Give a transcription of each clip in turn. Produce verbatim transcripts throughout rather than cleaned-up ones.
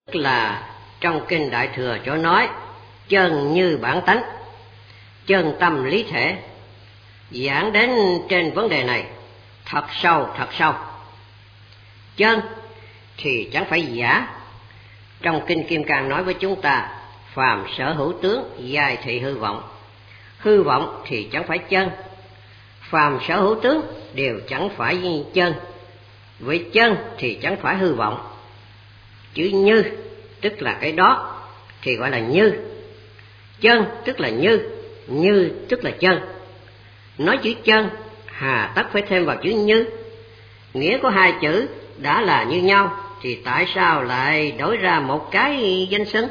Là trong kinh Đại Thừa chỗ nói chân như bản tánh, chân tâm lý thể, giảng đến trên vấn đề này thật sâu thật sâu. Chân thì chẳng phải giả. Trong kinh Kim Cang nói với chúng ta phàm sở hữu tướng, giai thị hư vọng. Hư vọng thì chẳng phải chân, phàm sở hữu tướng đều chẳng phải chân, vậy chân thì chẳng phải hư vọng. Chữ như tức là cái đó thì gọi là như, chân tức là như, như tức là chân. Nói chữ chân hà tất phải thêm vào chữ như? Nghĩa của hai chữ đã là như nhau thì tại sao lại đổi ra một cái danh xưng?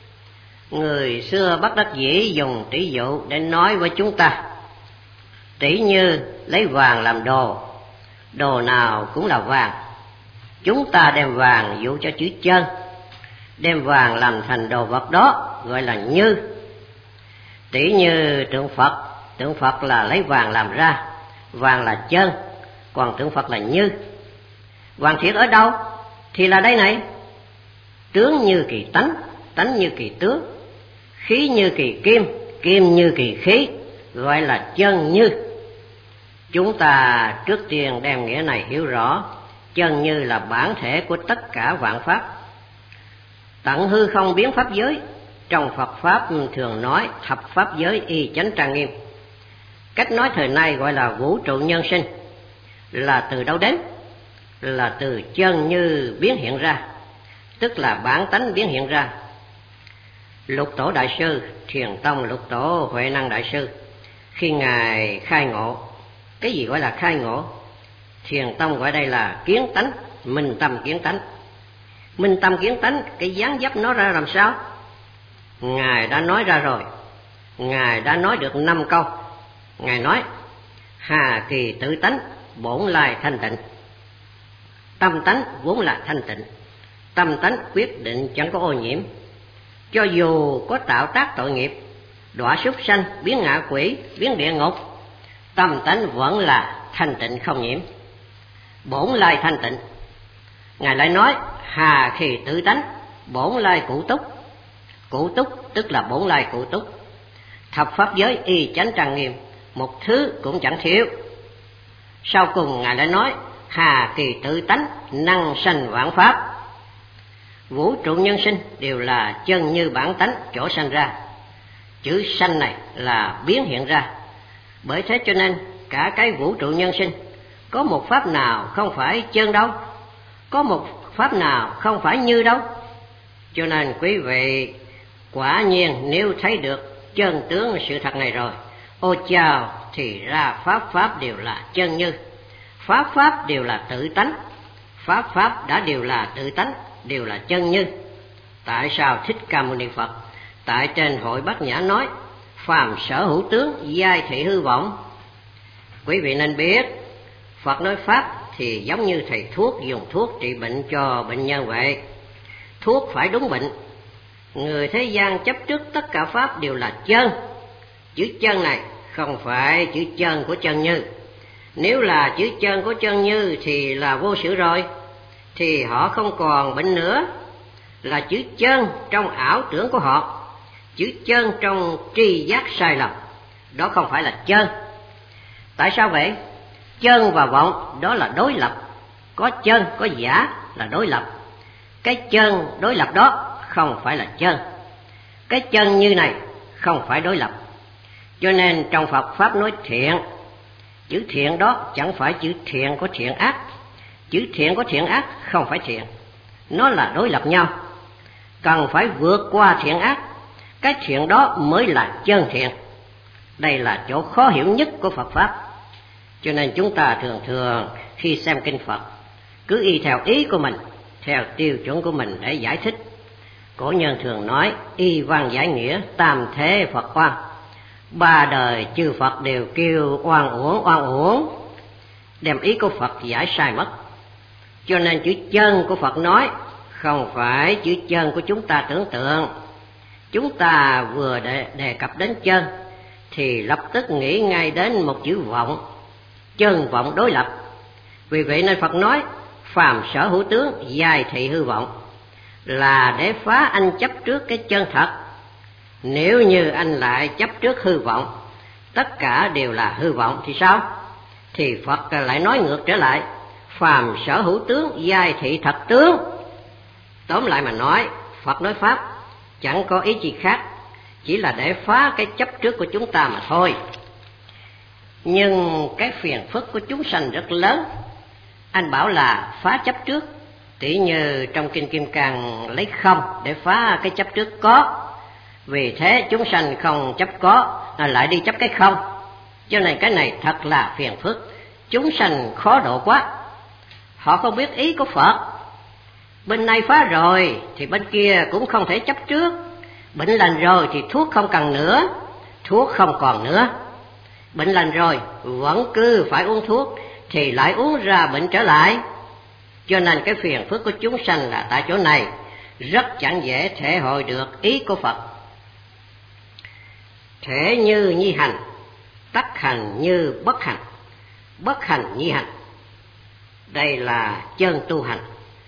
Người xưa bất đắc dĩ dùng tỷ dụ để nói với chúng ta. Tỷ như lấy vàng làm đồ, đồ nào cũng là vàng. Chúng ta đem vàng dụ cho chữ chân, đem vàng làm thành đồ vật đó gọi là như. Tỷ như tượng Phật, tượng Phật là lấy vàng làm ra, vàng là chân, còn tượng Phật là như. Vàng thiệt ở đâu? Thì là đây này. Tướng như kỳ tánh, tánh như kỳ tướng, khí như kỳ kim, kim như kỳ khí, gọi là chân như. Chúng ta trước tiên đem nghĩa này hiểu rõ. Chân như là bản thể của tất cả vạn pháp. Tận hư không biến pháp giới, trong Phật Pháp thường nói thập pháp giới y chánh trang nghiêm. Cách nói thời nay gọi là vũ trụ nhân sinh. Là từ đâu đến? Là từ chân như biến hiện ra, tức là bản tánh biến hiện ra. Lục Tổ Đại Sư, Thiền Tông Lục Tổ Huệ Năng Đại Sư, khi Ngài khai ngộ, cái gì gọi là khai ngộ? Thiền Tông gọi đây là kiến tánh, minh tâm kiến tánh. Minh tâm kiến tánh, cái dáng dấp nó ra làm sao? Ngài đã nói ra rồi. Ngài đã nói được năm câu. Ngài nói hà kỳ tự tánh, bổn lai thanh tịnh. Tâm tánh vốn là thanh tịnh, tâm tánh quyết định chẳng có ô nhiễm. Cho dù có tạo tác tội nghiệp, đọa súc sanh, biến ngạ quỷ, biến địa ngục, tâm tánh vẫn là thanh tịnh không nhiễm, bổn lai thanh tịnh. Ngài lại nói hà kỳ tự tánh, bổn lai cụ túc. Cụ túc tức là bổn lai cụ túc. Thập pháp giới y chánh trang nghiêm, một thứ cũng chẳng thiếu. Sau cùng Ngài lại nói hà kỳ tự tánh, năng sanh vạn pháp. Vũ trụ nhân sinh đều là chân như bản tánh chỗ sanh ra. Chữ sanh này là biến hiện ra. Bởi thế cho nên cả cái vũ trụ nhân sinh có một pháp nào không phải chân đâu, có một pháp nào không phải như đâu. Cho nên quý vị quả nhiên nếu thấy được chân tướng sự thật này rồi, ô chào, thì ra pháp pháp đều là chân như, pháp pháp đều là tự tánh, pháp pháp đã đều là tự tánh, đều là chân như. Tại sao Thích Ca Mâu Ni Phật tại trên hội Bát Nhã nói phàm sở hữu tướng, giai thị hư vọng? Quý vị nên biết Phật nói pháp thì giống như thầy thuốc dùng thuốc trị bệnh cho bệnh nhân vậy. Thuốc phải đúng bệnh. Người thế gian chấp trước tất cả pháp đều là chân. Chữ chân này không phải chữ chân của chân như. Nếu là chữ chân của chân như thì là vô sự rồi, thì họ không còn bệnh nữa. Là chữ chân trong ảo tưởng của họ, chữ chân trong tri giác sai lầm, đó không phải là chân. Tại sao vậy? Chân và vọng đó là đối lập. Có chân, có giả là đối lập. Cái chân đối lập đó không phải là chân. Cái chân như này không phải đối lập. Cho nên trong Phật Pháp nói thiện, chữ thiện đó chẳng phải chữ thiện của thiện ác. Chữ thiện của thiện ác không phải thiện, nó là đối lập nhau. Cần phải vượt qua thiện ác, cái thiện đó mới là chân thiện. Đây là chỗ khó hiểu nhất của Phật Pháp. Cho nên chúng ta thường thường khi xem kinh Phật cứ y theo ý của mình, theo tiêu chuẩn của mình để giải thích. Cổ nhân thường nói y văn giải nghĩa, tam thế Phật oan. Ba đời chư Phật đều kêu oan uổng, oan uổng, đem ý của Phật giải sai mất. Cho nên chữ chân của Phật nói không phải chữ chân của chúng ta tưởng tượng. Chúng ta vừa đề, đề cập đến chân thì lập tức nghĩ ngay đến một chữ vọng. Chân vọng đối lập. Vì vậy nên Phật nói phàm sở hữu tướng, giai thị hư vọng. là để phá anh chấp trước cái chân thật. Nếu như anh lại chấp trước hư vọng, tất cả đều là hư vọng thì sao? Thì Phật lại nói ngược trở lại, phàm sở hữu tướng, giai thị thật tướng. Tóm lại mà nói, Phật nói Pháp chẳng có ý gì khác, chỉ là để phá cái chấp trước của chúng ta mà thôi. Nhưng cái phiền phức của chúng sanh rất lớn. Anh bảo là phá chấp trước, tỉ như trong Kinh Kim Cang lấy không để phá cái chấp trước có. Vì thế chúng sanh không chấp có, lại đi chấp cái không. Cho nên cái này thật là phiền phức, chúng sanh khó độ quá. Họ không biết ý của Phật. Bên này phá rồi thì bên kia cũng không thể chấp trước. Bệnh lành rồi thì thuốc không cần nữa, thuốc không còn nữa. Bệnh lành rồi vẫn cứ phải uống thuốc thì lại uống ra bệnh trở lại. Cho nên cái phiền phức của chúng sanh là tại chỗ này, rất chẳng dễ thể hội được ý của Phật. Thể như nhi hành, tắc hành như bất hành, bất hành nhi hành. Đây là chân tu hành.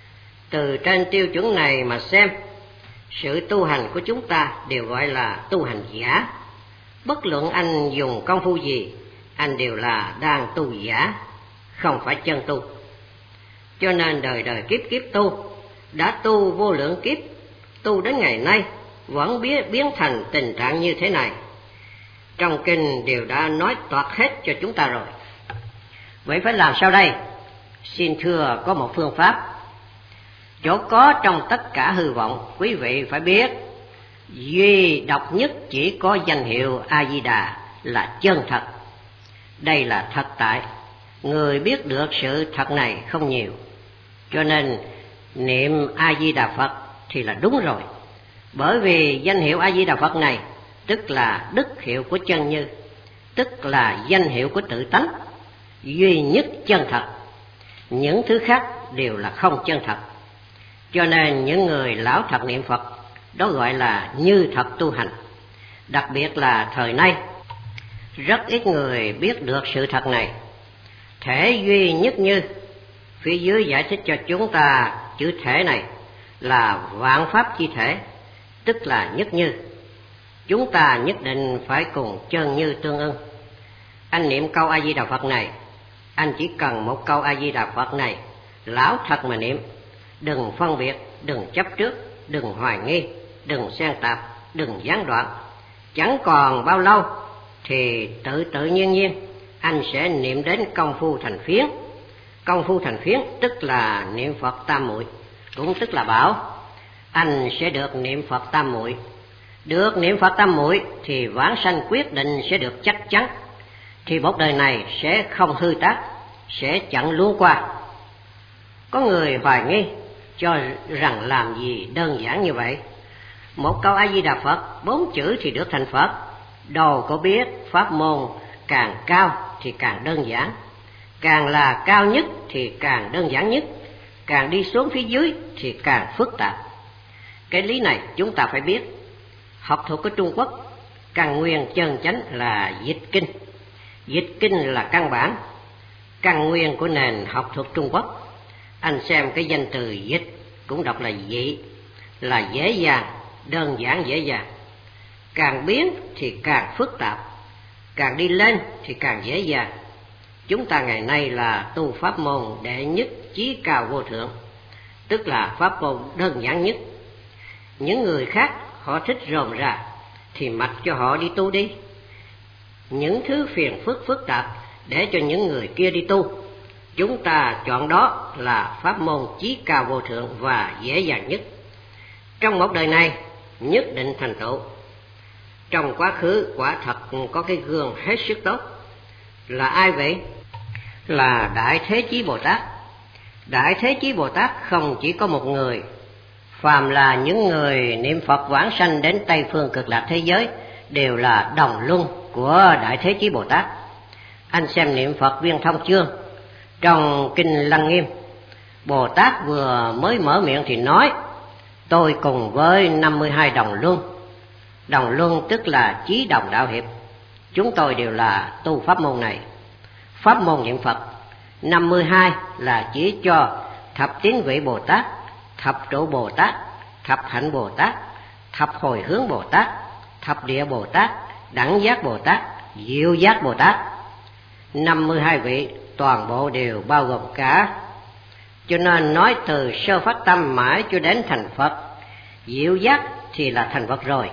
Từ trên tiêu chuẩn này mà xem, sự tu hành của chúng ta đều gọi là tu hành giả. Bất luận anh dùng công phu gì, anh đều là đang tu giả, không phải chân tu. Cho nên đời đời kiếp kiếp tu, đã tu vô lượng kiếp, tu đến ngày nay vẫn biến, biến thành tình trạng như thế này. Trong kinh đều đã nói toạc hết cho chúng ta rồi. Vậy phải làm sao đây? Xin thưa có một phương pháp. Chỗ có trong tất cả hư vọng, quý vị phải biết, duy độc nhất chỉ có danh hiệu A-di-đà là chân thật. Đây là thật tại. Người biết được sự thật này không nhiều. Cho nên niệm A-di-đà Phật thì là đúng rồi. Bởi vì danh hiệu A-di-đà Phật này tức là đức hiệu của chân như, tức là danh hiệu của tự tánh, duy nhất chân thật. Những thứ khác đều là không chân thật. Cho nên những người lão thật niệm Phật, đó gọi là như thật tu hành. Đặc biệt là thời nay, rất ít người biết được sự thật này. Thể duy nhất như, phía dưới giải thích cho chúng ta chữ thể này là vạn pháp chi thể, tức là nhất như. Chúng ta nhất định phải cùng chân như tương ưng. Anh niệm câu A-di-đà Phật này, anh chỉ cần một câu A-di-đà Phật này, lão thật mà niệm. Đừng phân biệt, đừng chấp trước, đừng hoài nghi, đừng xen tạp, đừng gián đoạn. Chẳng còn bao lâu thì tự tự nhiên nhiên anh sẽ niệm đến công phu thành phiến. Công phu thành phiến tức là niệm Phật tam muội, cũng tức là bảo anh sẽ được niệm Phật tam muội. Được niệm Phật tam muội thì vãng sanh quyết định sẽ được chắc chắn, thì một đời này sẽ không hư tác, sẽ chẳng luôn qua. Có người hoài nghi cho rằng làm gì đơn giản như vậy. Một câu A-di-đà Phật, bốn chữ thì được thành Phật. Đâu có biết pháp môn càng cao thì càng đơn giản, càng là cao nhất thì càng đơn giản nhất, càng đi xuống phía dưới thì càng phức tạp. Cái lý này chúng ta phải biết. Học thuật của Trung Quốc, căn nguyên chân chánh là dịch kinh. Dịch kinh là căn bản, căn nguyên của nền học thuật Trung Quốc. Anh xem cái danh từ dịch cũng đọc là dị, là dễ dàng, đơn giản dễ dàng. Càng biến thì càng phức tạp, càng đi lên thì càng dễ dàng. Chúng ta ngày nay là tu pháp môn đệ nhất chí cao vô thượng, tức là pháp môn đơn giản nhất. Những người khác họ thích rồm rà thì mặc cho họ đi tu đi. Những thứ phiền phức phức tạp để cho những người kia đi tu. Chúng ta chọn đó là pháp môn chí cao vô thượng và dễ dàng nhất. Trong một đời này nhất định thành tựu. Trong quá khứ quả thật có cái gương hết sức tốt. Là ai vậy? Là Đại Thế Chí Bồ Tát. Đại Thế Chí Bồ Tát không chỉ có một người. Phàm là những người niệm Phật vãng sanh đến Tây Phương Cực Lạc thế giới đều là đồng luân của Đại Thế Chí Bồ Tát. Anh xem niệm Phật Viên Thông Chương trong Kinh Lăng Nghiêm, Bồ Tát vừa mới mở miệng thì nói: tôi cùng với năm mươi hai đồng luân. Đồng luân tức là chí đồng đạo hiệp. Chúng tôi đều là tu pháp môn này. Pháp môn niệm Phật năm mươi hai là chỉ cho thập tiến vị Bồ Tát, thập trụ Bồ Tát, Thập Hạnh Bồ Tát, Thập Hồi Hướng Bồ Tát, Thập Địa Bồ Tát, Đẳng Giác Bồ Tát, Diệu Giác Bồ Tát. năm mươi hai vị toàn bộ đều bao gồm cả. Cho nên nói từ sơ phát tâm mãi cho đến thành Phật, diệu giác thì là thành Phật rồi.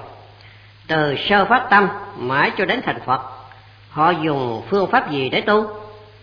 Từ sơ phát tâm mãi cho đến thành Phật, họ dùng phương pháp gì để tu?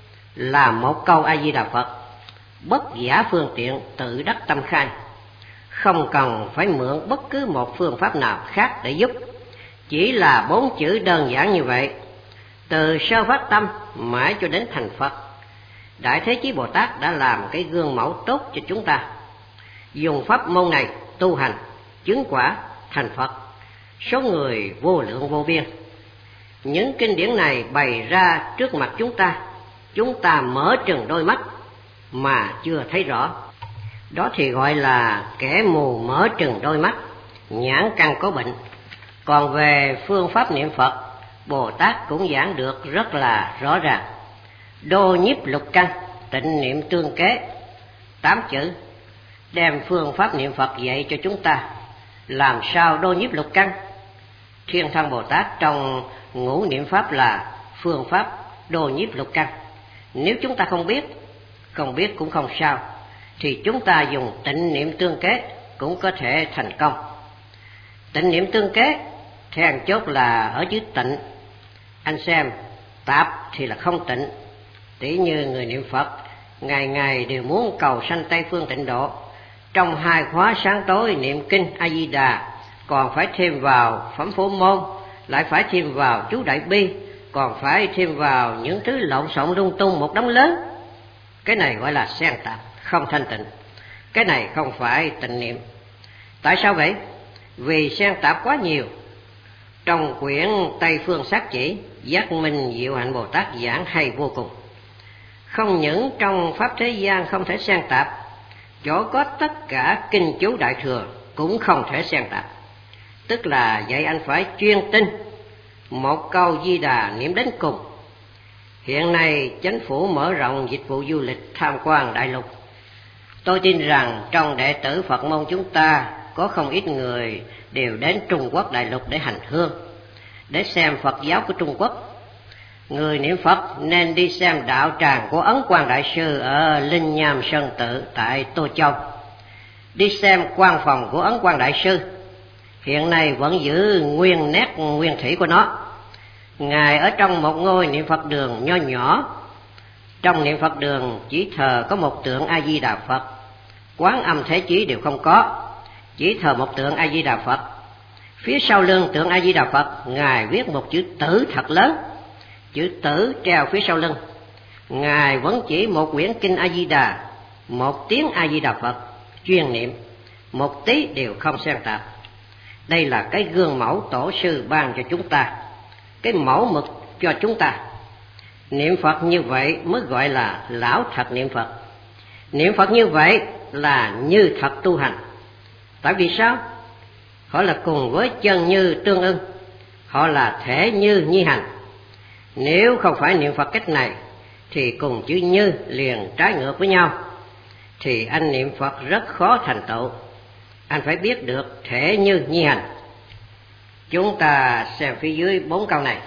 Là một câu A Di Đà Phật, bất giả phương tiện tự đắc tâm khai, không cần phải mượn bất cứ một phương pháp nào khác để giúp, chỉ là bốn chữ đơn giản như vậy. Từ sơ phát tâm mãi cho đến thành Phật, Đại Thế Chí Bồ Tát đã làm cái gương mẫu tốt cho chúng ta. Dùng pháp môn này tu hành, chứng quả thành Phật, số người vô lượng vô biên. Những kinh điển này bày ra trước mặt chúng ta, chúng ta mở trừng đôi mắt mà chưa thấy rõ. Đó thì gọi là kẻ mù mở trừng đôi mắt, nhãn căn có bệnh. Còn về phương pháp niệm Phật, Bồ Tát cũng giảng được rất là rõ ràng. Đô nhiếp lục căn, tịnh niệm tương kế, tám chữ đem phương pháp niệm Phật dạy cho chúng ta. Làm sao đô nhiếp lục căn? Thiên Thân Bồ Tát trong ngũ niệm pháp là phương pháp đô nhiếp lục căn. Nếu chúng ta không biết, không biết cũng không sao, thì chúng ta dùng tịnh niệm tương kế cũng có thể thành công. Tịnh niệm tương kế then chốt là ở chữ tịnh. Anh xem, tạp thì là không tịnh. Tỷ như người niệm Phật ngày ngày đều muốn cầu sanh Tây Phương tịnh độ, trong hai khóa sáng tối niệm kinh A Di Đà, còn phải thêm vào phẩm phổ môn, lại phải thêm vào chú Đại Bi, còn phải thêm vào những thứ lộn xộn lung tung một đống lớn. Cái này gọi là xen tạp, không thanh tịnh. Cái này không phải tịnh niệm. Tại sao vậy? Vì xen tạp quá nhiều. Trong quyển Tây Phương Sát Chỉ, Giác Minh Diệu Hạnh Bồ Tát giảng hay vô cùng. Không những trong pháp thế gian không thể xen tạp, chỗ có tất cả kinh chú Đại Thừa cũng không thể xen tạp. Tức là dạy anh phải chuyên tin, một câu Di Đà niệm đến cùng. Hiện nay chính phủ mở rộng dịch vụ du lịch tham quan đại lục. Tôi tin rằng trong đệ tử Phật môn chúng ta có không ít người đều đến Trung Quốc đại lục để hành hương, để xem Phật giáo của Trung Quốc. Người niệm Phật nên đi xem đạo tràng của Ấn Quang Đại Sư ở Linh Nham Sơn Tự tại Tô Châu, đi xem quan phòng của Ấn Quang Đại Sư, hiện nay vẫn giữ nguyên nét nguyên thủy của nó. Ngài ở trong một ngôi niệm Phật đường nho nhỏ. Trong niệm Phật đường chỉ thờ có một tượng A Di Đà Phật, Quán Âm Thế Chí đều không có, chỉ thờ một tượng A Di Đà Phật. Phía sau lưng tượng A Di Đà Phật, Ngài viết một chữ tử thật lớn, chữ tử treo phía sau lưng. Ngài vẫn chỉ một quyển kinh A Di Đà, một tiếng A Di Đà Phật chuyên niệm, một tí đều không xen tạp. Đây là cái gương mẫu tổ sư ban cho chúng ta, cái mẫu mực cho chúng ta. Niệm Phật như vậy mới gọi là lão thật niệm Phật. Niệm Phật như vậy là như thật tu hành. Tại vì sao? Họ là cùng với chân như tương ưng, họ là thể như nhi hành. Nếu không phải niệm Phật cách này thì cùng chữ như liền trái ngược với nhau, thì anh niệm Phật rất khó thành tựu. Anh phải biết được thể như nhi hành. Chúng ta xem phía dưới bốn câu này.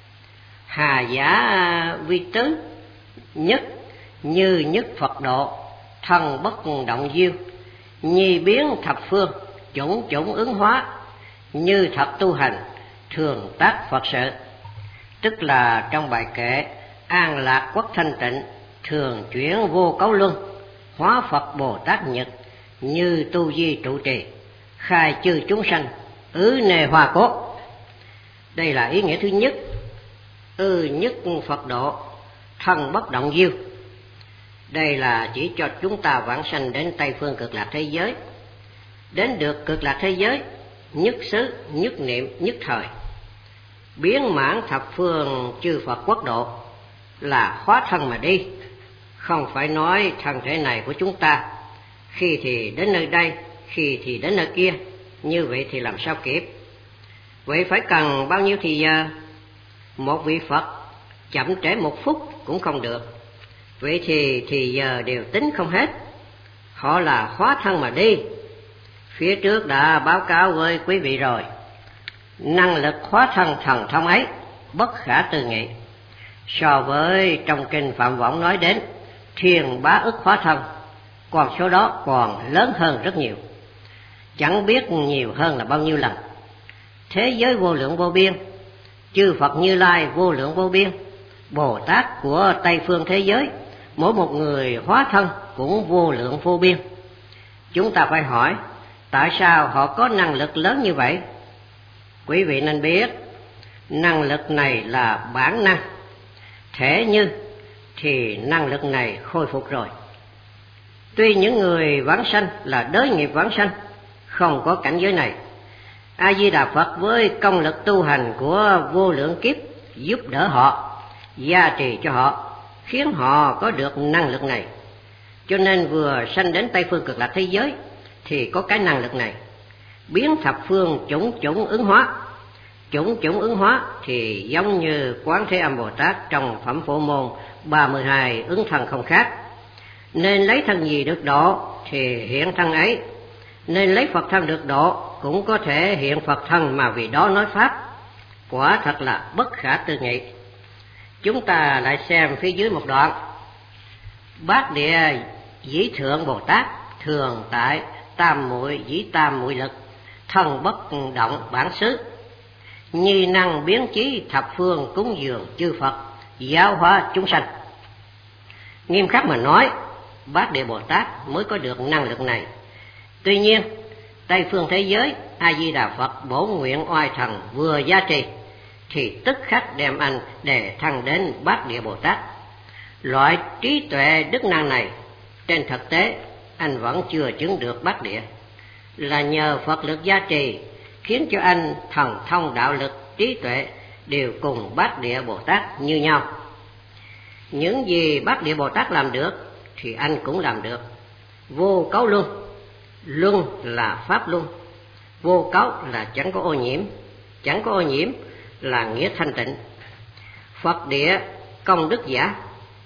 Hà giả vi tứ, nhất như nhất Phật độ, thân bất động diêu, nhi biến thập phương, chủng chủng ứng hóa, như thật tu hành, thường tác Phật sự. Tức là trong bài kệ An Lạc Quốc Thanh Tịnh, thường chuyển vô cấu luân, hóa Phật Bồ Tát Nhật, như tu di trụ trì, khai chư chúng sanh, ứ nề hòa cốt. Đây là ý nghĩa thứ nhất. Ư nhất Phật độ, thân bất động diêu. Đây là chỉ cho chúng ta vãng sanh đến Tây Phương Cực Lạc thế giới. Đến được Cực Lạc thế giới, nhất xứ, nhất niệm, nhất thời, biến mãn thập phương chư Phật quốc độ, là hóa thân mà đi. Không phải nói thân thể này của chúng ta, khi thì đến nơi đây, khi thì đến nơi kia. Như vậy thì làm sao kịp? Vậy phải cần bao nhiêu thì giờ? Một vị Phật chậm trễ một phút cũng không được. Vậy thì thì giờ đều tính không hết. Họ là hóa thân mà đi. Phía trước đã báo cáo với quý vị rồi, năng lực hóa thân thần thông ấy bất khả tư nghị. So với trong kinh Phạm Võng nói đến thiên bá ức hóa thân, con số đó còn lớn hơn rất nhiều, chẳng biết nhiều hơn là bao nhiêu lần. Thế giới vô lượng vô biên, chư Phật Như Lai vô lượng vô biên, Bồ Tát của Tây phương thế giới, mỗi một người hóa thân cũng vô lượng vô biên. Chúng ta phải hỏi, tại sao họ có năng lực lớn như vậy? Quý vị nên biết, năng lực này là bản năng. Thể như thì năng lực này khôi phục rồi. Tuy những người vãng sanh là đới nghiệp vãng sanh, không có cảnh giới này, A Di Đà Phật với công lực tu hành của vô lượng kiếp giúp đỡ họ, gia trì cho họ, khiến họ có được năng lực này. Cho nên vừa sanh đến Tây phương Cực Lạc thế giới thì có cái năng lực này, biến thập phương chủng chủng ứng hóa. Chủng chủng ứng hóa thì giống như Quán Thế Âm Bồ Tát trong Phẩm Phổ Môn ba mươi hai ứng thân không khác. Nên lấy thân gì được độ thì hiện thân ấy, nên lấy Phật thân được độ cũng có thể hiện Phật thân mà vì đó nói Pháp. Quả thật là bất khả tư nghị. Chúng ta lại xem phía dưới một đoạn. Bát Địa Dĩ Thượng Bồ Tát thường tại tam muội dĩ tam muội lực, thân bất động bản xứ, nhi năng biến chí thập phương cúng dường chư Phật, giáo hóa chúng sanh. Nghiêm khắc mà nói, Bát Địa Bồ Tát mới có được năng lực này. Tuy nhiên, Tây phương thế giới A Di Đà Phật bổ nguyện oai thần vừa gia trì thì tức khắc đem anh đề thăng đến Bát Địa Bồ Tát. Loại trí tuệ đức năng này trên thực tế anh vẫn chưa chứng được Bát Địa, là nhờ Phật lực gia trì khiến cho anh thần thông đạo lực trí tuệ đều cùng Bát Địa Bồ Tát như nhau. Những gì Bát Địa Bồ Tát làm được thì anh cũng làm được. Vô cấu luân, luân là pháp luân, vô cấu là chẳng có ô nhiễm, chẳng có ô nhiễm là nghĩa thanh tịnh. Phật địa công đức giả.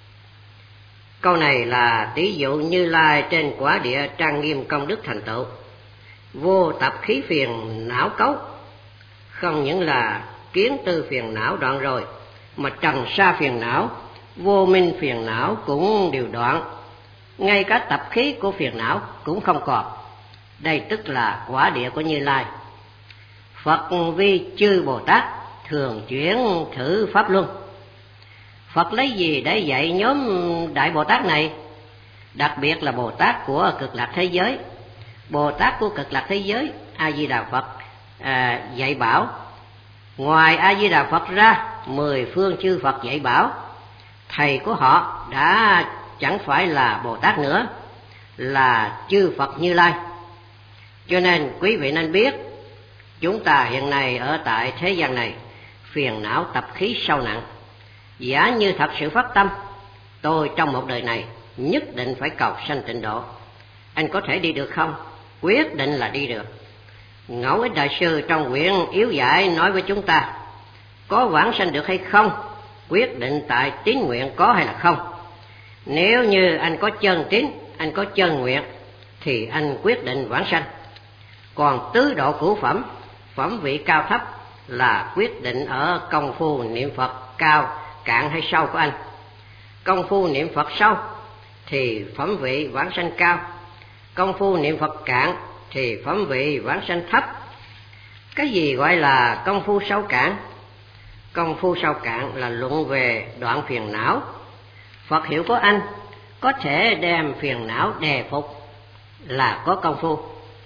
Câu này là tỷ dụ Như Lai trên quả địa trang nghiêm công đức thành tựu. Vô tập khí phiền não cấu, không những là kiến tư phiền não đoạn rồi, mà trần sa phiền não, vô minh phiền não cũng đều đoạn, ngay cả tập khí của phiền não cũng không còn. Đây tức là quả địa của Như Lai. Phật vi chư Bồ Tát thường chuyển thử pháp luân. Phật lấy gì để dạy nhóm Đại Bồ Tát này? Đặc biệt là Bồ Tát của Cực Lạc thế giới. Bồ Tát của Cực Lạc thế giới A Di Đà Phật à, dạy bảo. Ngoài A Di Đà Phật ra, mười phương chư Phật dạy bảo. Thầy của họ đã chẳng phải là Bồ Tát nữa, là chư Phật Như Lai. Cho nên quý vị nên biết, chúng ta hiện nay ở tại thế gian này phiền não tập khí sâu nặng. Giả như thật sự phát tâm, tôi trong một đời này nhất định phải cầu sanh tịnh độ, anh có thể đi được không? Quyết định là đi được. Ngẫu Ích Đại Sư trong quyển Yếu Giải nói với chúng ta, có vãng sanh được hay không, quyết định tại tín nguyện có hay là không. Nếu như anh có chân tín, anh có chân nguyện, thì anh quyết định vãng sanh. Còn tứ độ cửu phẩm, phẩm vị cao thấp là quyết định ở công phu niệm Phật cao, cạn hay sâu của anh. Công phu niệm Phật sâu thì phẩm vị vãng sanh cao, công phu niệm Phật cạn thì phẩm vị vãng sanh thấp. Cái gì gọi là công phu sâu cạn? Công phu sâu cạn là luận về đoạn phiền não. Phật hiệu của anh có thể đem phiền não đè phục là có công phu.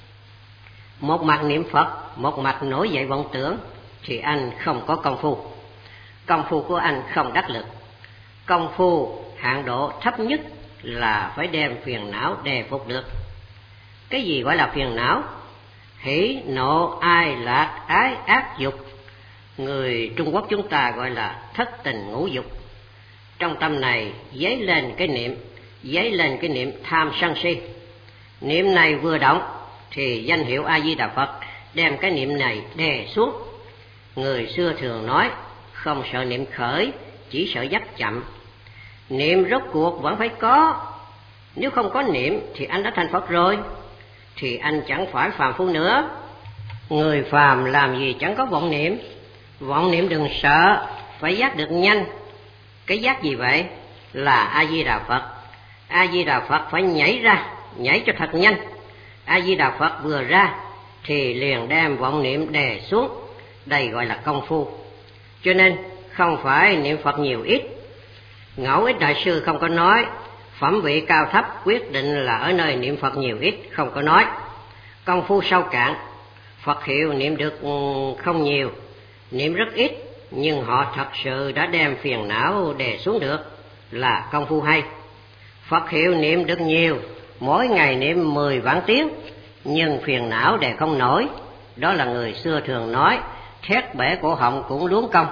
Một mặt niệm Phật, một mặt nổi dậy vọng tưởng thì anh không có công phu. Công phu của anh không đắc lực. Công phu hạng độ thấp nhất là phải đem phiền não đè phục được. Cái gì gọi là phiền não? Hỉ, nộ, ai, lạc, ái, ác dục. Người Trung Quốc chúng ta gọi là thất tình ngũ dục. Trong tâm này dấy lên cái niệm, dấy lên cái niệm tham sân si. Niệm này vừa động thì danh hiệu A Di Đà Phật đem cái niệm này đè xuống. Người xưa thường nói không sợ niệm khởi, chỉ sợ dắt chậm. Niệm rốt cuộc vẫn phải có. Nếu không có niệm thì anh đã thành Phật rồi. thì anh chẳng phải phàm phu nữa. Người phàm làm gì chẳng có vọng niệm. Vọng niệm đừng sợ, phải giác được nhanh. Cái giác gì vậy? Là A-di-đà Phật. A-di-đà Phật phải nhảy ra, nhảy cho thật nhanh. A-di-đà Phật vừa ra thì liền đem vọng niệm đè xuống. Đây gọi là công phu. Cho nên không phải niệm Phật nhiều ít. Ngẫu Ích Đại Sư không có nói phẩm vị cao thấp quyết định là ở nơi niệm Phật nhiều ít, không có nói. Công phu sâu cạn, Phật hiệu niệm được không nhiều, niệm rất ít, nhưng họ thật sự đã đem phiền não đè xuống được, là công phu hay. Phật hiệu niệm được nhiều, mỗi ngày niệm mười vạn tiếng, nhưng phiền não đè không nổi. Đó là người xưa thường nói thét bể cổ họng cũng luống công.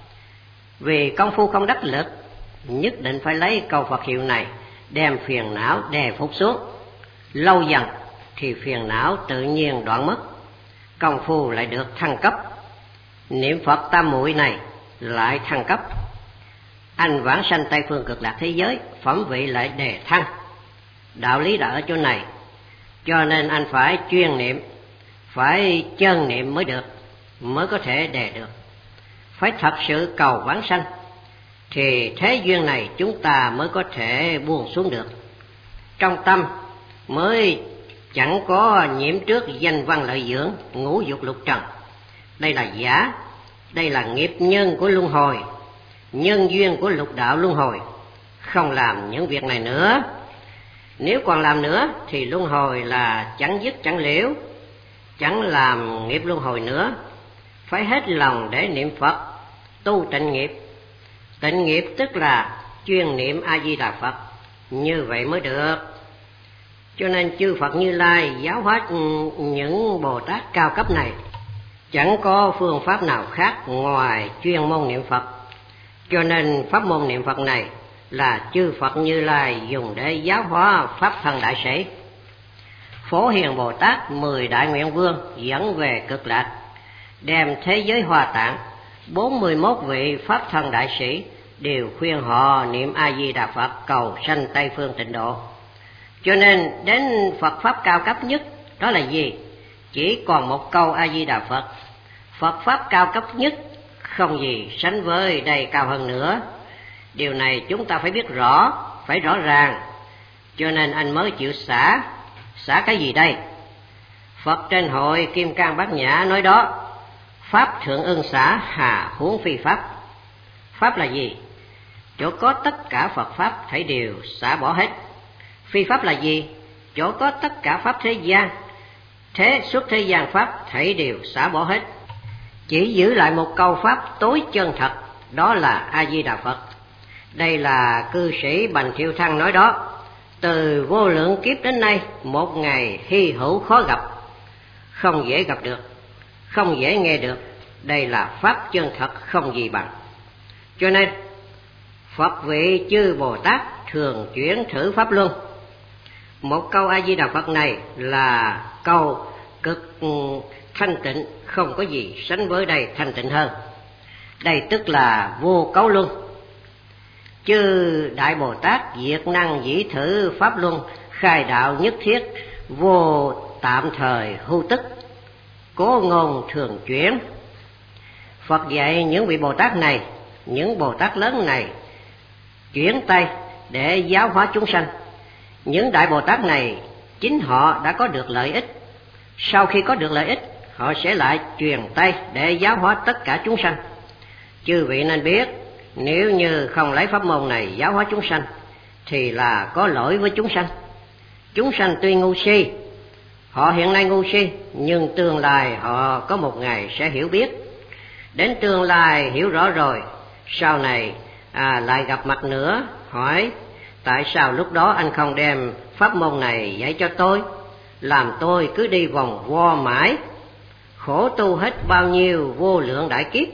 Vì công phu không đắc lực, nhất định phải lấy câu Phật hiệu này đem phiền não đè phục xuống. Lâu dần thì phiền não tự nhiên đoạn mất, công phu lại được thăng cấp. Niệm Phật tam muội này lại thăng cấp. Anh vãng sanh Tây phương cực lạc thế giới, phẩm vị lại đề thăng. Đạo lý đã ở chỗ này. Cho nên anh phải chuyên niệm, phải chân niệm mới được, mới có thể đề được. Phải thật sự cầu vãng sanh, thì thế duyên này chúng ta mới có thể buông xuống được. Trong tâm mới chẳng có nhiễm trước danh văn lợi dưỡng, ngũ dục lục trần. Đây là giả, đây là nghiệp nhân của luân hồi, nhân duyên của lục đạo luân hồi. Không làm những việc này nữa. Nếu còn làm nữa thì luân hồi là chẳng dứt chẳng liễu, chẳng làm nghiệp luân hồi nữa. Phải hết lòng để niệm Phật, tu tịnh nghiệp. Tịnh nghiệp tức là chuyên niệm A-di-đà Phật, như vậy mới được. Cho nên chư Phật Như Lai giáo hóa những Bồ Tát cao cấp này, chẳng có phương pháp nào khác ngoài chuyên môn niệm Phật. Cho nên pháp môn niệm Phật này là chư Phật Như Lai dùng để giáo hóa pháp thân đại sĩ. Phổ Hiền Bồ Tát mười đại nguyện vương dẫn về cực lạc, đem thế giới Hoa Tạng bốn mươi mốt vị pháp thân đại sĩ đều khuyên họ niệm A-di-đà Phật cầu sanh Tây phương tịnh độ. Cho nên đến Phật pháp cao cấp nhất đó là gì? Chỉ còn một câu A-di-đà Phật. Phật pháp cao cấp nhất không gì sánh với đây cao hơn nữa. Điều này chúng ta phải biết rõ, phải rõ ràng. Cho nên anh mới chịu xả. Xả cái gì đây? Phật trên hội Kim Cang Bát Nhã nói đó: pháp thượng ưng xả, hà huống phi pháp. Pháp là gì? Chỗ có tất cả Phật pháp thảy đều xả bỏ hết. Phi pháp là gì? Chỗ có tất cả pháp thế gian, thế xuất thế gian pháp thảy đều xả bỏ hết. Chỉ giữ lại một câu pháp tối chân thật, đó là A-di-đà Phật. Đây là cư sĩ Bành Thiệu Thăng nói đó: từ vô lượng kiếp đến nay, một ngày hy hữu khó gặp, không dễ gặp được, không dễ nghe được. Đây là pháp chân thật không gì bằng. Cho nên Phật vị chư Bồ Tát thường chuyển thử pháp luân. Một câu A-di-đà Phật này là câu cực thanh tịnh, không có gì sánh với đây thanh tịnh hơn. Đây tức là vô cấu luân. Chư Đại Bồ Tát diệt năng dĩ thử pháp luân, khai đạo nhất thiết, vô tạm thời hưu tức, cố ngôn thường chuyển. Phật dạy những vị Bồ Tát này, những Bồ Tát lớn này chuyển tay để giáo hóa chúng sanh. Những Đại Bồ Tát này chính họ đã có được lợi ích. Sau khi có được lợi ích, họ sẽ lại truyền tay để giáo hóa tất cả chúng sanh. Chư vị nên biết, nếu như không lấy pháp môn này giáo hóa chúng sanh thì là có lỗi với chúng sanh. Chúng sanh tuy ngu si, họ hiện nay ngu si, nhưng tương lai họ có một ngày sẽ hiểu biết. Đến tương lai hiểu rõ rồi, sau này à, lại gặp mặt nữa, hỏi tại sao lúc đó anh không đem pháp môn này dạy cho tôi, làm tôi cứ đi vòng vo mãi, khổ tu hết bao nhiêu vô lượng đại kiếp,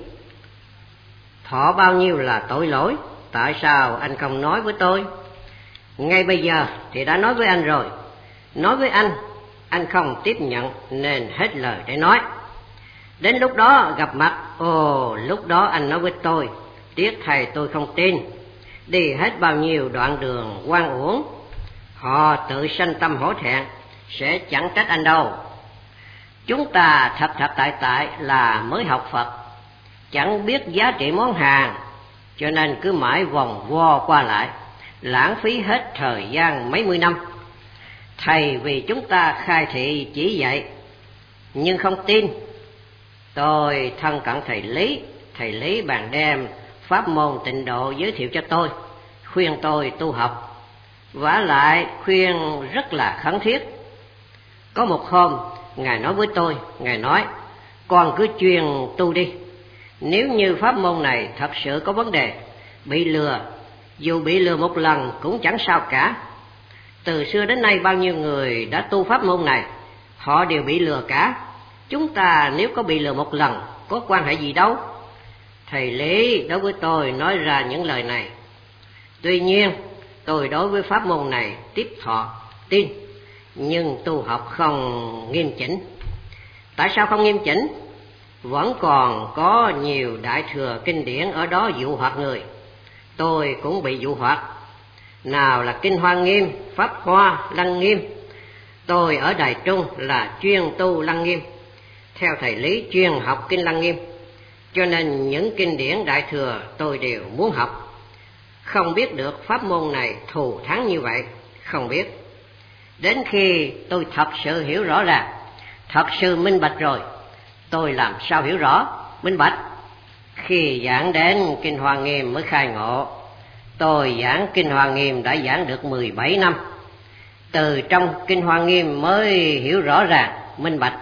thọ bao nhiêu là tội lỗi, tại sao anh không nói với tôi? Ngay bây giờ thì đã nói với anh rồi. Nói với anh, anh không tiếp nhận nên hết lời để nói. Đến lúc đó gặp mặt, ồ lúc đó anh nói với tôi, tiếc thầy tôi không tin, đi hết bao nhiêu đoạn đường oan uổng. Họ tự sanh tâm hổ thẹn, sẽ chẳng trách anh đâu. Chúng ta thật thật tại tại là mới học Phật, chẳng biết giá trị món hàng, cho nên cứ mãi vòng vo qua lại, lãng phí hết thời gian mấy mươi năm. Thầy vì chúng ta khai thị chỉ dạy, nhưng không tin. Tôi thân cận thầy Lý, thầy Lý bèn đem pháp môn Tịnh Độ giới thiệu cho tôi, khuyên tôi tu học. Vả lại khuyên rất là khẩn thiết. Có một hôm, Ngài nói với tôi, Ngài nói, con cứ chuyên tu đi. Nếu như pháp môn này thật sự có vấn đề, bị lừa, dù bị lừa một lần cũng chẳng sao cả. Từ xưa đến nay bao nhiêu người đã tu pháp môn này, họ đều bị lừa cả. Chúng ta nếu có bị lừa một lần, có quan hệ gì đâu. Thầy Lý đối với tôi nói ra những lời này. Tuy nhiên, tôi đối với pháp môn này tiếp thọ, tin, nhưng tu học không nghiêm chỉnh. Tại sao không nghiêm chỉnh? Vẫn còn có nhiều đại thừa kinh điển ở đó dụ hoặc người. Tôi cũng bị dụ hoặc. Nào là Kinh Hoa Nghiêm, Pháp Hoa, Lăng Nghiêm. Tôi ở Đài Trung là chuyên tu Lăng Nghiêm, theo thầy Lý chuyên học Kinh Lăng Nghiêm, cho nên những kinh điển đại thừa tôi đều muốn học. Không biết được pháp môn này thù thắng như vậy, không biết. Đến khi tôi thật sự hiểu rõ ràng, thật sự minh bạch rồi, tôi làm sao hiểu rõ, minh bạch? Khi giảng đến Kinh Hoa Nghiêm mới khai ngộ. Tôi giảng Kinh Hoa Nghiêm đã giảng được mười bảy năm. Từ trong Kinh Hoa Nghiêm mới hiểu rõ ràng, minh bạch,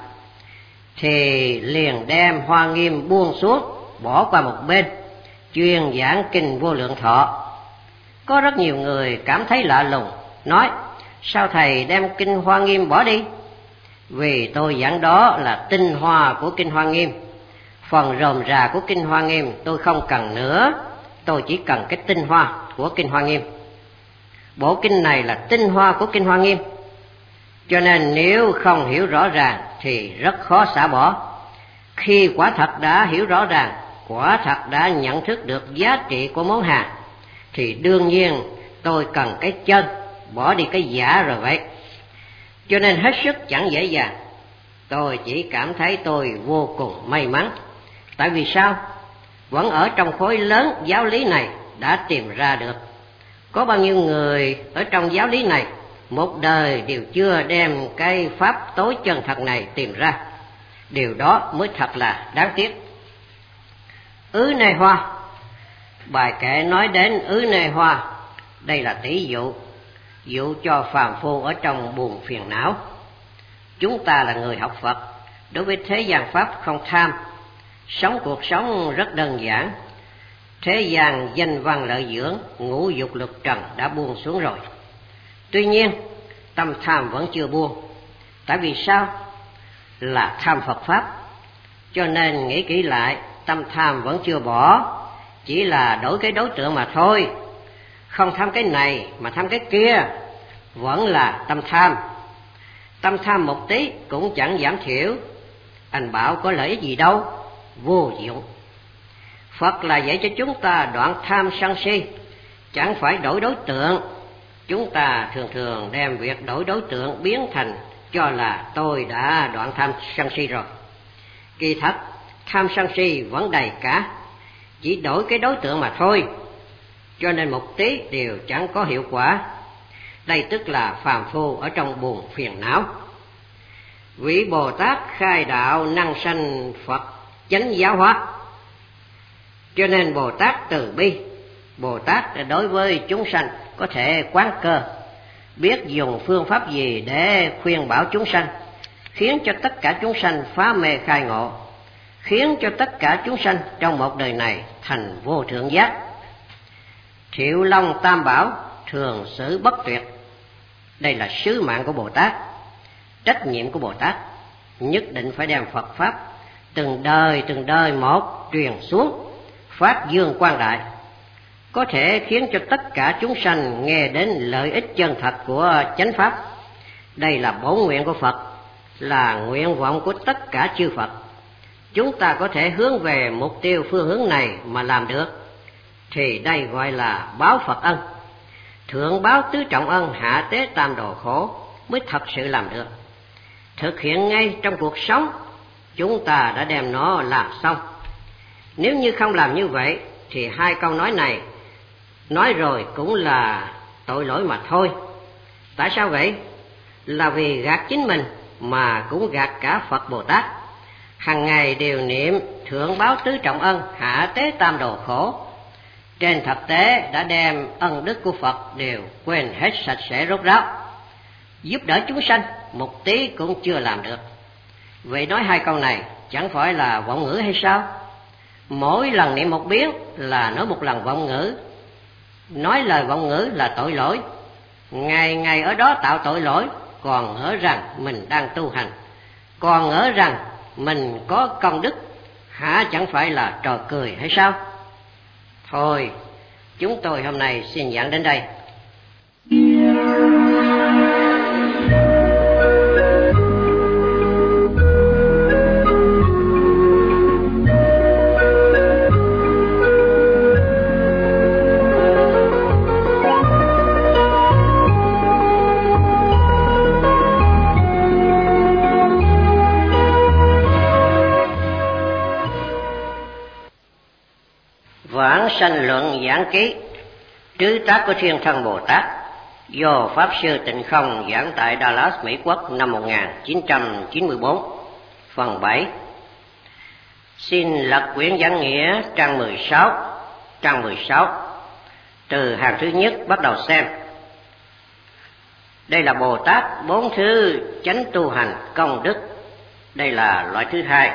thì liền đem Hoa Nghiêm buông xuống, bỏ qua một bên, chuyên giảng Kinh Vô Lượng Thọ. Có rất nhiều người cảm thấy lạ lùng, nói, sao thầy đem Kinh Hoa Nghiêm bỏ đi? Vì tôi giảng đó là tinh hoa của Kinh Hoa Nghiêm. Phần rườm rà của Kinh Hoa Nghiêm tôi không cần nữa, tôi chỉ cần cái tinh hoa của Kinh Hoa Nghiêm. Bộ kinh này là tinh hoa của Kinh Hoa Nghiêm, cho nên nếu không hiểu rõ ràng thì rất khó xả bỏ. Khi quả thật đã hiểu rõ ràng, quả thật đã nhận thức được giá trị của món hàng, thì đương nhiên tôi cần cái chân, bỏ đi cái giả rồi vậy. Cho nên hết sức chẳng dễ dàng. Tôi chỉ cảm thấy tôi vô cùng may mắn. Tại vì sao? Vẫn ở trong khối lớn giáo lý này đã tìm ra được. Có bao nhiêu người ở trong giáo lý này một đời đều chưa đem cái pháp tối chân thật này tìm ra. Điều đó mới thật là đáng tiếc. Ứ Nê Hoa. Bài kệ nói đến Ứ Nê Hoa. Đây là tỷ dụ, dụ cho phàm phu ở trong buồn phiền não. Chúng ta là người học Phật, đối với thế gian pháp không tham, sống cuộc sống rất đơn giản. Thế gian danh văn lợi dưỡng, ngũ dục lục trần đã buông xuống rồi. Tuy nhiên, tâm tham vẫn chưa buông. Tại vì sao? Là tham Phật Pháp. Cho nên nghĩ kỹ lại, tâm tham vẫn chưa bỏ, chỉ là đổi cái đối tượng mà thôi. Không tham cái này mà tham cái kia, vẫn là tâm tham. Tâm tham một tí cũng chẳng giảm thiểu. Anh bảo có lợi ích gì đâu, vô dụng. Phật là dạy cho chúng ta đoạn tham sân si, chẳng phải đổi đối tượng. Chúng ta thường thường đem việc đổi đối tượng biến thành cho là tôi đã đoạn tham sân si rồi. Kỳ thật, tham sân si vẫn đầy cả, chỉ đổi cái đối tượng mà thôi. Cho nên một tí đều chẳng có hiệu quả. Đây tức là phàm phu ở trong buồn phiền não. Vị Bồ Tát khai đạo năng sanh Phật chánh giáo hóa. Cho nên Bồ Tát từ bi, Bồ Tát đối với chúng sanh có thể quán cơ, biết dùng phương pháp gì để khuyên bảo chúng sanh, khiến cho tất cả chúng sanh phá mê khai ngộ, khiến cho tất cả chúng sanh trong một đời này thành vô thượng giác. Thiệu Long Tam Bảo thường xử bất tuyệt. Đây là sứ mạng của Bồ Tát, trách nhiệm của Bồ Tát, nhất định phải đem Phật Pháp từng đời từng đời một truyền xuống, phát dương quang đại, có thể khiến cho tất cả chúng sanh nghe đến lợi ích chân thật của chánh Pháp. Đây là bổn nguyện của Phật, là nguyện vọng của tất cả chư Phật. Chúng ta có thể hướng về mục tiêu phương hướng này mà làm được, thì đây gọi là báo Phật ân. Thượng báo tứ trọng ân, hạ tế tam đồ khổ, mới thật sự làm được. thực hiện ngay trong cuộc sống, chúng ta đã đem nó làm xong. Nếu như không làm như vậy thì hai câu nói này nói rồi cũng là tội lỗi mà thôi. Tại sao vậy? Là vì gạt chính mình mà cũng gạt cả Phật Bồ Tát. Hằng ngày đều niệm thượng báo tứ trọng ân, hạ tế tam đồ khổ. Trên thực tế đã đem ân đức của Phật đều quên hết sạch sẽ rốt ráo. Giúp đỡ chúng sanh một tí cũng chưa làm được. Vậy nói hai câu này chẳng phải là vọng ngữ hay sao? Mỗi lần niệm một biến là nói một lần vọng ngữ. Nói lời vọng ngữ là tội lỗi. Ngày ngày ở đó tạo tội lỗi, còn ngỡ rằng mình đang tu hành, còn ngỡ rằng mình có công đức, hả chẳng phải là trò cười hay sao? Thôi, chúng tôi hôm nay xin giảng đến đây. Vãng sanh luận giảng ký, trứ tác của Thiên Thân Bồ Tát, do Pháp Sư Tịnh Không giảng tại Dallas, Mỹ Quốc năm một nghìn chín trăm chín mươi tư, phần bảy. Xin lật quyển giảng nghĩa trang mười sáu, trang mười sáu, từ hàng thứ nhất bắt đầu xem. Đây là Bồ Tát bốn thứ chánh tu hành công đức. Đây là loại thứ hai.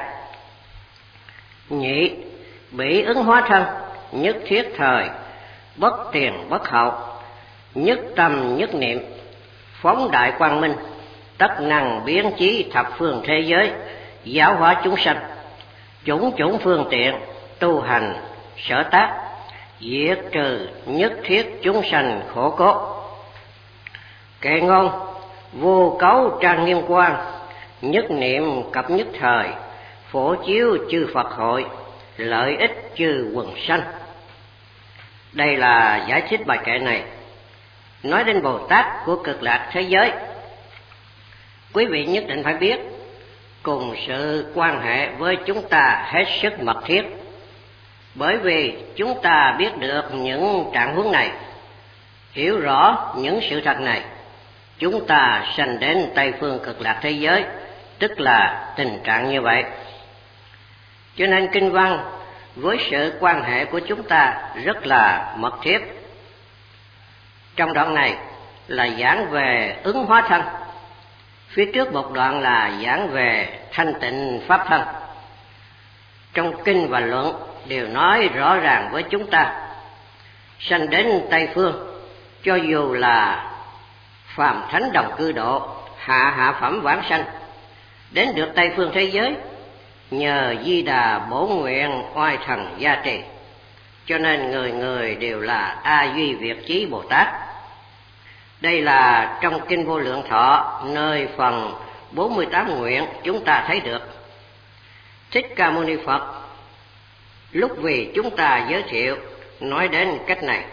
Nhị, bỉ ứng hóa thân, nhất thiết thời, bất tiền bất hậu, nhất tâm nhất niệm, phóng đại quang minh, tất năng biến chí thập phương thế giới, giáo hóa chúng sanh, chủng chủng phương tiện, tu hành sở tác, diệt trừ nhất thiết chúng sanh khổ cốt. Kệ ngôn, vô cấu trang nghiêm quang, nhất niệm cập nhất thời, phổ chiếu chư Phật hội, lợi ích chư quần sanh. Đây là giải thích bài kệ này, nói đến Bồ Tát của cực lạc thế giới. Quý vị nhất định phải biết, cùng sự quan hệ với chúng ta hết sức mật thiết. Bởi vì chúng ta biết được những trạng huống này, hiểu rõ những sự thật này, chúng ta sanh đến Tây phương cực lạc thế giới, tức là tình trạng như vậy. Cho nên kinh văn với sự quan hệ của chúng ta rất là mật thiết. Trong đoạn này là giảng về ứng hóa thân, phía trước một đoạn là giảng về thanh tịnh pháp thân. Trong kinh và luận đều nói rõ ràng với chúng ta, sanh đến Tây phương, cho dù là phàm thánh đồng cư độ, hạ hạ phẩm vãng sanh, đến được Tây phương thế giới nhờ Di Đà bổ nguyện oai thần gia trì. Cho nên người người đều là A Duy Việt Chí Bồ Tát. Đây là trong kinh Vô Lượng Thọ, nơi phần bốn mươi tám nguyện chúng ta thấy được. Thích Ca Mâu Ni Phật lúc vì chúng ta giới thiệu nói đến cách này: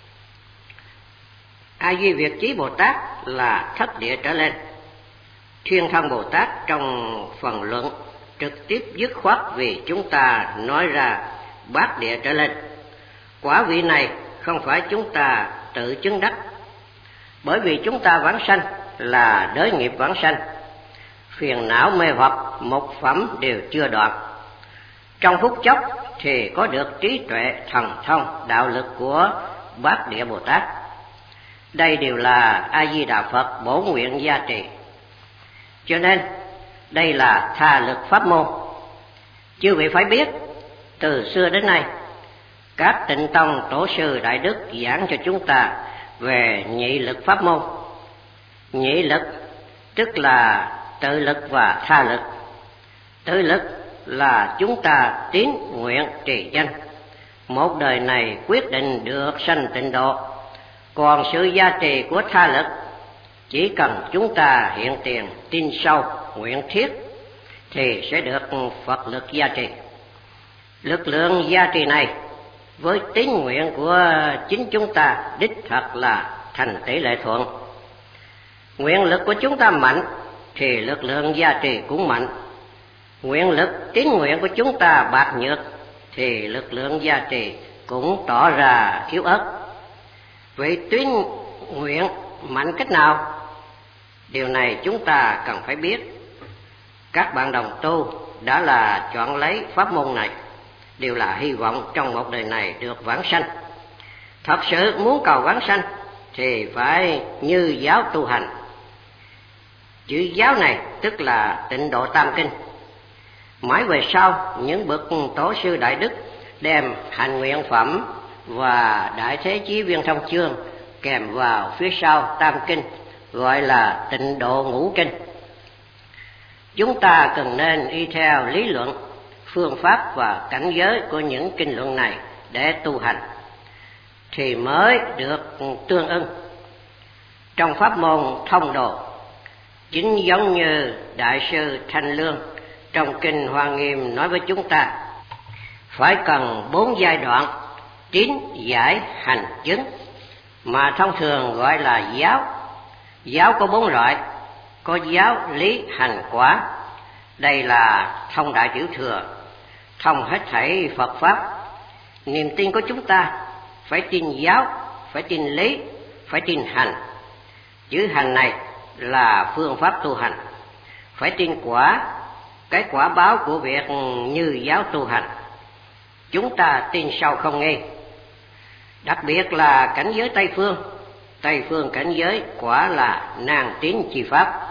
A Duy Việt Chí Bồ Tát là thất địa trở lên. Thiên Thân Bồ Tát trong phần luận trực tiếp dứt khoát vì chúng ta nói ra bát địa trở lên. Quả vị này không phải chúng ta tự chứng đắc, bởi vì chúng ta vãng sanh là đới nghiệp vãng sanh, phiền não mê hoặc một phẩm đều chưa đoạn. Trong phút chốc thì có được trí tuệ thần thông đạo lực của bát địa Bồ Tát. Đây đều là A Di Đà Phật bổ nguyện gia trì. Cho nên đây là tha lực pháp môn. Chư vị phải biết, từ xưa đến nay các Tịnh Tông tổ sư đại đức giảng cho chúng ta về nhị lực pháp môn. Nhị lực tức là tự lực và tha lực. Tự lực là chúng ta tín nguyện trì danh, một đời này quyết định được sanh tịnh độ. Còn sự gia trì của tha lực, chỉ cần chúng ta hiện tiền tin sâu nguyện thiết thì sẽ được Phật lực gia trì. Lực lượng gia trì này với tín nguyện của chính chúng ta đích thật là thành tỷ lệ thuận. Nguyện lực của chúng ta mạnh thì lực lượng gia trì cũng mạnh. Nguyện lực tín nguyện của chúng ta bạc nhược thì lực lượng gia trì cũng tỏ ra yếu ớt. Vậy tín nguyện mạnh cách nào? Điều này chúng ta cần phải biết. Các bạn đồng tu đã là chọn lấy pháp môn này đều là hy vọng trong một đời này được vãng sanh. Thật sự muốn cầu vãng sanh thì phải như giáo tu hành. Chữ giáo này tức là Tịnh Độ Tam Kinh. Mãi về sau, những bậc tổ sư đại đức đem hành nguyện phẩm và Đại Thế Chí Viên Thông Chương kèm vào phía sau Tam Kinh, gọi là Tịnh Độ Ngũ Kinh. Chúng ta cần nên y theo lý luận, phương pháp và cảnh giới của những kinh luận này để tu hành thì mới được tương ưng. Trong pháp môn thông độ, chính giống như Đại sư Thanh Lương trong kinh Hoa Nghiêm nói với chúng ta, phải cần bốn giai đoạn tín giải hành chứng, mà thông thường gọi là giáo. Giáo có bốn loại, có giáo lý hành quả. Đây là thông đại tiểu thừa, thông hết thảy Phật pháp. Niềm tin của chúng ta phải tin giáo, phải tin lý, phải tin hành. Chữ hành này là phương pháp tu hành. Phải tin quả, cái quả báo của việc như giáo tu hành. Chúng ta tin sâu không nghi. Đặc biệt là cảnh giới Tây Phương. Tây Phương cảnh giới quả là nan tín chi pháp.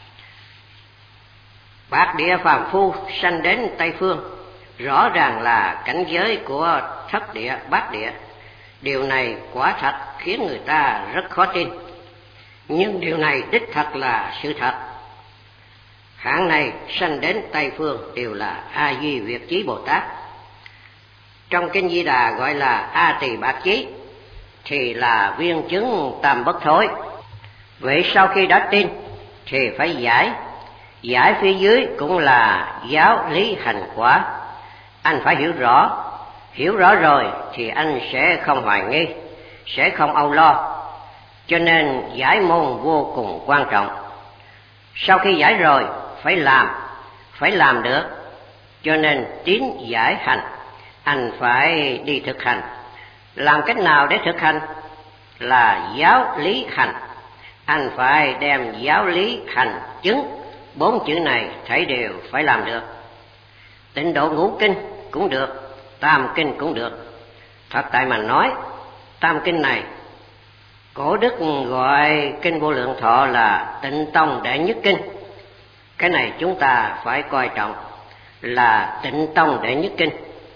Bát địa phàm phu sanh đến Tây Phương, rõ ràng là cảnh giới của thất địa, bát địa. Điều này quả thật khiến người ta rất khó tin. Nhưng điều này đích thật là sự thật. Hạng này sanh đến Tây Phương đều là A Di Việt Chí Bồ Tát. Trong kinh Di Đà gọi là A Tỳ Bạc Chí, thì là viên chứng tam bất thối. Vậy sau khi đã tin thì phải giải. Giải phía dưới cũng là giáo lý hành quả. Anh phải hiểu rõ. Hiểu rõ rồi thì anh sẽ không hoài nghi, sẽ không âu lo. Cho nên giải môn vô cùng quan trọng. Sau khi giải rồi phải làm, phải làm được. Cho nên tín giải hành, anh phải đi thực hành. Làm cách nào để thực hành? Là giáo lý hành. Anh phải đem giáo lý hành chứng. Bốn chữ này thảy đều phải làm được. Tịnh độ ngũ kinh cũng được, tam kinh cũng được. Thật tại mà nói, tam kinh này cổ đức gọi kinh Vô Lượng Thọ là Tịnh Tông đệ nhất kinh. Cái này chúng ta phải coi trọng, là Tịnh Tông đệ nhất kinh.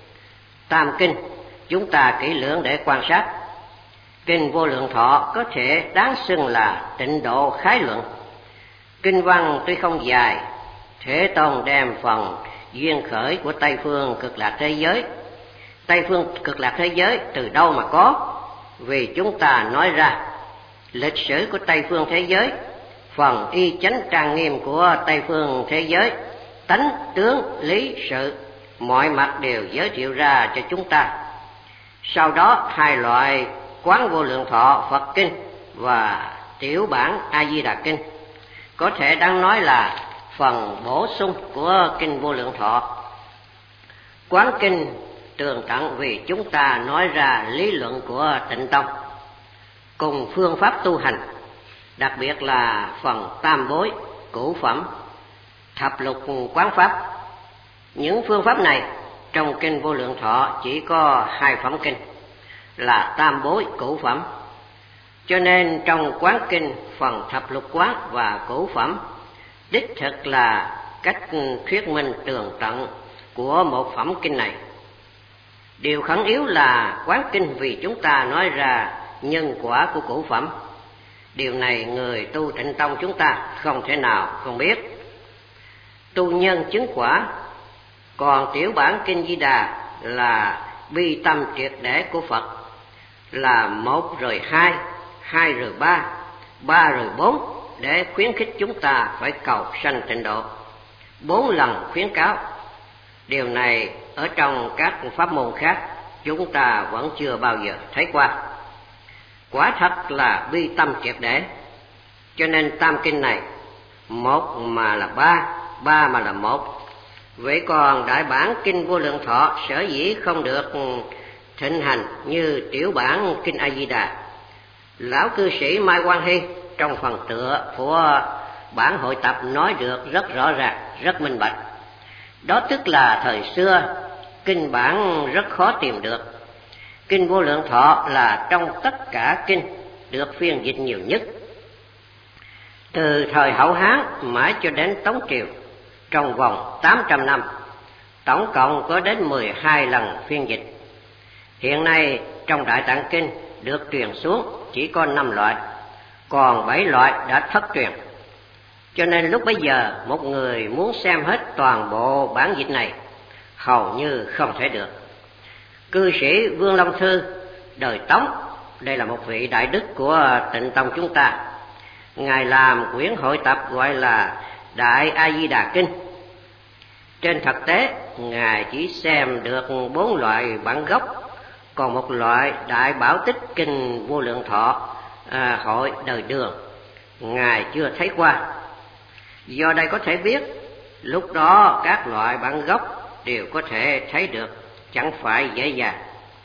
Tam kinh chúng ta kỹ lưỡng để quan sát. Kinh Vô Lượng Thọ có thể đáng xưng là Tịnh Độ khái luận. Kinh văn tuy không dài, Thế Tôn đem phần duyên khởi của Tây Phương Cực Lạc thế giới. Tây Phương Cực Lạc thế giới từ đâu mà có? Vì chúng ta nói ra lịch sử của Tây Phương thế giới, phần y chánh trang nghiêm của Tây Phương thế giới, tánh tướng lý sự, mọi mặt đều giới thiệu ra cho chúng ta. Sau đó hai loại Quán Vô Lượng Thọ Phật Kinh và tiểu bản A Di Đà Kinh có thể đang nói là phần bổ sung của kinh Vô Lượng Thọ. Quán kinh tường tận vì chúng ta nói ra lý luận của Tịnh Tông cùng phương pháp tu hành, đặc biệt là phần tam bối, cửu phẩm, thập lục quán pháp. Những phương pháp này trong kinh Vô Lượng Thọ chỉ có hai phẩm kinh là tam bối, cửu phẩm. Cho nên trong quán kinh phần thập lục quán và cửu phẩm đích thực là cách thuyết minh tường tận của một phẩm kinh này. Điều khẩn yếu là quán kinh vì chúng ta nói ra nhân quả của cửu phẩm. Điều này người tu Tịnh Tông chúng ta không thể nào không biết. Tu nhân chứng quả, còn tiểu bản kinh Di Đà là bi tâm triệt để của Phật, là một rồi hai, hai rồi ba, ba rồi bốn, để khuyến khích chúng ta phải cầu sanh tịnh độ. Bốn lần khuyến cáo. Điều này ở trong các pháp môn khác chúng ta vẫn chưa bao giờ thấy qua. Quả thật là bi tâm triệt để. Cho nên tam kinh này một mà là ba, ba mà là một. Vậy còn đại bản Kinh Vô Lượng Thọ sở dĩ không được thịnh hành như tiểu bản Kinh A Di Đà. Lão cư sĩ Mai Quang Hy trong phần tựa của bản hội tập nói được rất rõ ràng, rất minh bạch. Đó tức là thời xưa kinh bản rất khó tìm được. Kinh Vô Lượng Thọ là trong tất cả kinh được phiên dịch nhiều nhất. Từ thời Hậu Hán mãi cho đến Tống Triều, trong vòng tám trăm năm, tổng cộng có đến mười hai lần phiên dịch. Hiện nay trong Đại Tạng Kinh được truyền xuống chỉ có năm loại, còn bảy loại đã thất truyền. Cho nên lúc bấy giờ một người muốn xem hết toàn bộ bản dịch này hầu như không thể được. Cư sĩ Vương Long Thư đời Tống, đây là một vị đại đức của Tịnh Tông chúng ta. Ngài làm quyển hội tập gọi là Đại A Di Đà Kinh. Trên thực tế Ngài chỉ xem được bốn loại bản gốc, còn một loại Đại Bảo Tích Kinh Vô Lượng Thọ à, hội đời Đường Ngài chưa thấy qua. Do đây có thể biết lúc đó các loại bản gốc đều có thể thấy được, chẳng phải dễ dàng.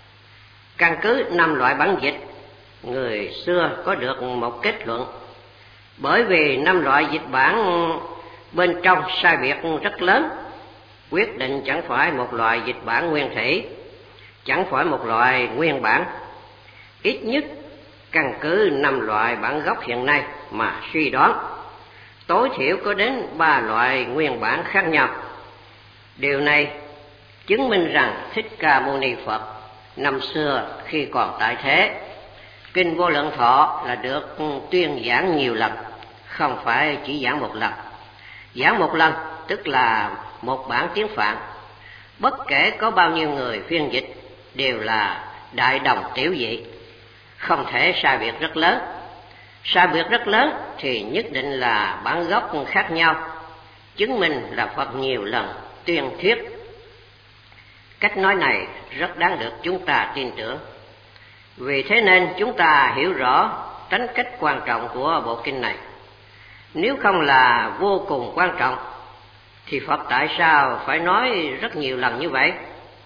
Căn cứ năm loại bản dịch, người xưa có được một kết luận. Bởi vì năm loại dịch bản bên trong sai biệt rất lớn, quyết định chẳng phải một loại dịch bản nguyên thủy, chẳng phải một loại nguyên bản. Ít nhất căn cứ năm loại bản gốc hiện nay mà suy đoán, tối thiểu có đến ba loại nguyên bản khác nhau. Điều này chứng minh rằng Thích Ca Mâu Ni Phật năm xưa khi còn tại thế, Kinh Vô Lượng Thọ là được tuyên giảng nhiều lần, không phải chỉ giảng một lần. Giảng một lần tức là một bản tiếng Phạn, bất kể có bao nhiêu người phiên dịch đều là đại đồng tiểu dị, không thể sai biệt rất lớn. Sai biệt rất lớn thì nhất định là bản gốc khác nhau, chứng minh là Phật nhiều lần tuyên thuyết. Cách nói này rất đáng được chúng ta tin tưởng. Vì thế nên chúng ta hiểu rõ tính cách quan trọng của bộ kinh này. Nếu không là vô cùng quan trọng thì Phật tại sao phải nói rất nhiều lần như vậy?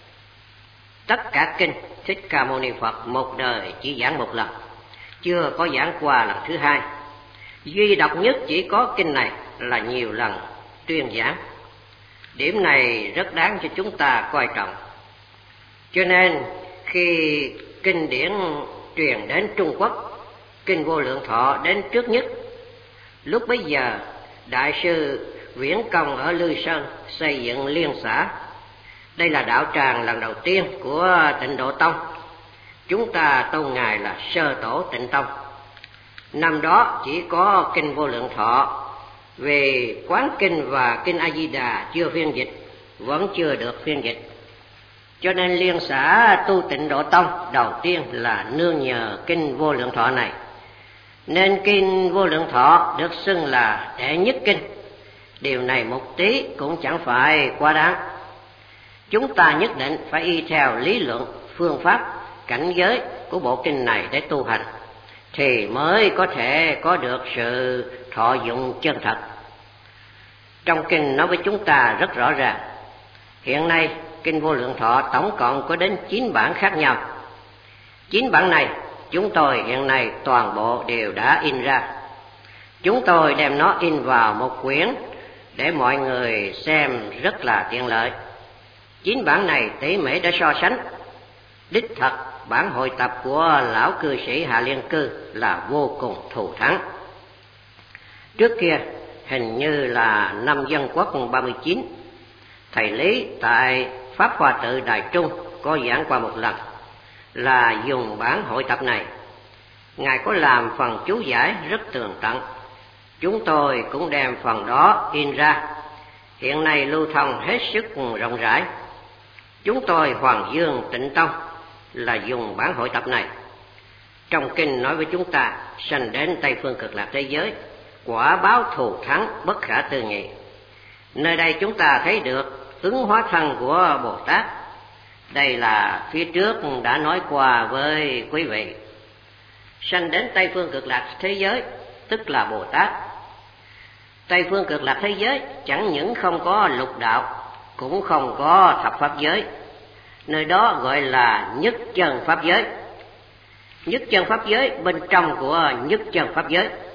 Tất cả kinh Thích Ca Mâu Ni Phật một đời chỉ giảng một lần, chưa có giảng qua lần thứ hai. Duy độc nhất chỉ có kinh này là nhiều lần tuyên giảng. Điểm này rất đáng cho chúng ta coi trọng. Cho nên khi kinh điển truyền đến Trung Quốc, Kinh Vô Lượng Thọ đến trước nhất. Lúc bấy giờ Đại sư Viễn Công ở Lư Sơn xây dựng Liên Xã. Đây là đạo tràng lần đầu tiên của Tịnh Độ Tông. Chúng ta tôn Ngài là Sơ Tổ Tịnh Tông. Năm đó chỉ có Kinh Vô Lượng Thọ, về Quán Kinh và Kinh A Di Đà chưa phiên dịch, vẫn chưa được phiên dịch. Cho nên Liên Xã tu Tịnh Độ Tông đầu tiên là nương nhờ Kinh Vô Lượng Thọ này. Nên Kinh Vô Lượng Thọ được xưng là đệ nhất kinh. Điều này một tí cũng chẳng phải quá đáng. Chúng ta nhất định phải y theo lý luận, phương pháp, cảnh giới của bộ kinh này để tu hành, thì mới có thể có được sự thọ dụng chân thật. Trong kinh nói với chúng ta rất rõ ràng, hiện nay Kinh Vô Lượng Thọ tổng cộng có đến chín bản khác nhau. Chín bản này chúng tôi hiện nay toàn bộ đều đã in ra. Chúng tôi đem nó in vào một quyển để mọi người xem rất là tiện lợi. Chín bản này tỉ mỉ để so sánh. Đích thật bản hội tập của lão cư sĩ Hạ Liên Cư là vô cùng thù thắng. Trước kia hình như là năm Dân Quốc ba mươi chín, thầy Lý tại Pháp Hoa Tự Đài Trung có giảng qua một lần, là dùng bản hội tập này. Ngài có làm phần chú giải rất tường tận. Chúng tôi cũng đem phần đó in ra. Hiện nay lưu thông hết sức rộng rãi. Chúng tôi Hoàng Dương Tịnh Tông là dùng bản hội tập này. Trong kinh nói với chúng ta, sanh đến Tây Phương Cực Lạc thế giới, quả báo thù thắng bất khả tư nghị. Nơi đây chúng ta thấy được ứng hóa thân của Bồ Tát. Đây là phía trước đã nói qua với quý vị. Sanh đến Tây Phương Cực Lạc thế giới tức là Bồ Tát. Tây phương cực lạc thế giới chẳng những không có lục đạo, cũng không có thập pháp giới. Nơi đó gọi là nhất chân pháp giới. Nhất chân pháp giới bên trong của nhất chân pháp giới